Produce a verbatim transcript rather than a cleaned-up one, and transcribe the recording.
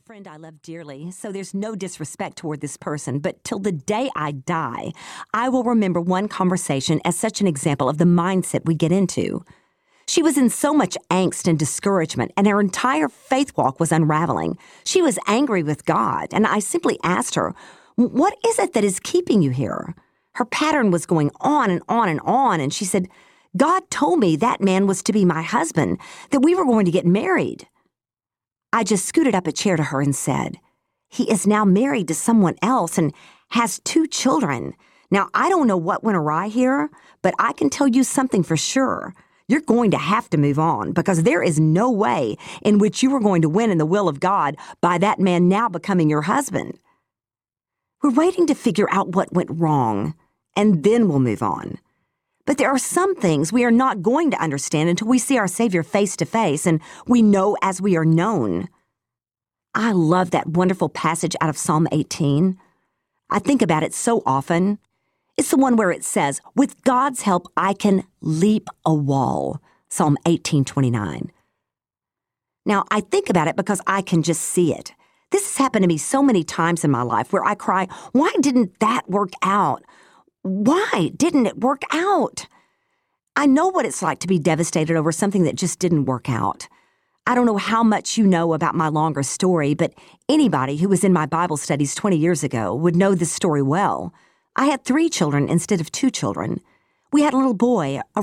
friend I love dearly, so there's no disrespect toward this person, but till the day I die, I will remember one conversation as such an example of the mindset we get into. She was in so much angst and discouragement, and her entire faith walk was unraveling. She was angry with God, and I simply asked her, "What is it that is keeping you here?" Her pattern was going on and on and on, and she said, "God told me that man was to be my husband, that we were going to get married." I just scooted up a chair to her and said, "He is now married to someone else and has two children. Now, I don't know what went awry here, but I can tell you something for sure. You're going to have to move on because there is no way in which you are going to win in the will of God by that man now becoming your husband." We're waiting to figure out what went wrong, and then we'll move on. But there are some things we are not going to understand until we see our Savior face to face and we know as we are known. I love that wonderful passage out of Psalm eighteen. I think about it so often. It's the one where it says, "With God's help, I can leap a wall." Psalm eighteen twenty-nine. Now, I think about it because I can just see it. This has happened to me so many times in my life where I cry, "Why didn't that work out? Why didn't it work out?" I know what it's like to be devastated over something that just didn't work out. I don't know how much you know about my longer story, but anybody who was in my Bible studies twenty years ago would know this story well. I had three children instead of two children. We had a little boy, a